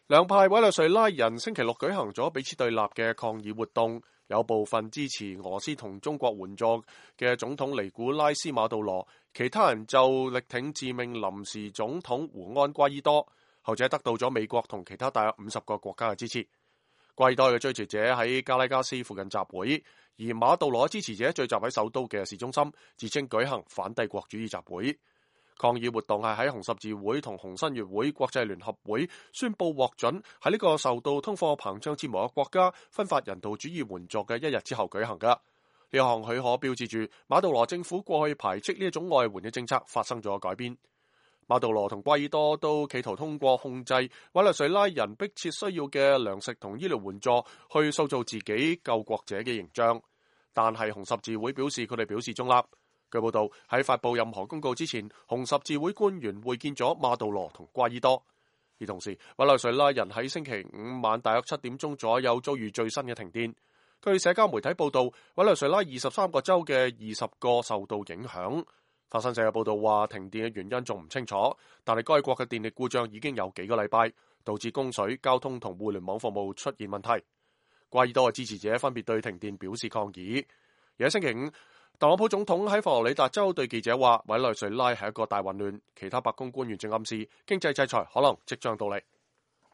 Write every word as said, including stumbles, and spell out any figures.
兩派委內瑞拉人星期六舉行咗彼此對立嘅抗議活動，有部分支持俄羅斯同中國援助嘅總統尼古拉斯馬杜羅，其他人就力挺自命臨時總統胡安瓜伊多，後者得到咗美國同其他大約五十個國家嘅支持。瓜伊多嘅追隨者喺加拉加斯附近集會，而馬杜羅支持者聚集喺首都嘅市中心，自稱舉行反帝國主義集會。抗議活動係喺紅十字會同紅新月會國際聯合會宣布獲准喺呢個受到通貨膨脹折磨嘅國家分發人道主義援助嘅一日之後舉行㗎。呢項許可標誌住馬杜羅政府過去排斥呢一種外援嘅政策發生咗改變。馬杜羅同瓜伊多都企圖通過控制委內瑞拉人迫切需要嘅糧食同醫療援助去塑造自己救國者嘅形象，但係紅十字會表示佢哋表示中立。據報道，喺發布任何公告之前，紅十字會官員會見咗馬杜羅同瓜伊多。而同時，委內瑞拉人喺星期五晚大約七點鐘左右遭遇最新嘅停電。據社交媒體報道，委內瑞拉二十三個州嘅二十個受到影響。法新社嘅報道話，停電嘅原因仲唔清楚，但係該國嘅電力故障已經有幾個禮拜，導致供水、交通同互聯網服務出現問題。瓜伊多嘅支持者分別對停電表示抗議。而喺星期五，特朗普總統喺佛羅里達州對記者話，委內瑞拉係一個大混亂，其他白宮官員正暗示經濟制裁可能即將到嚟。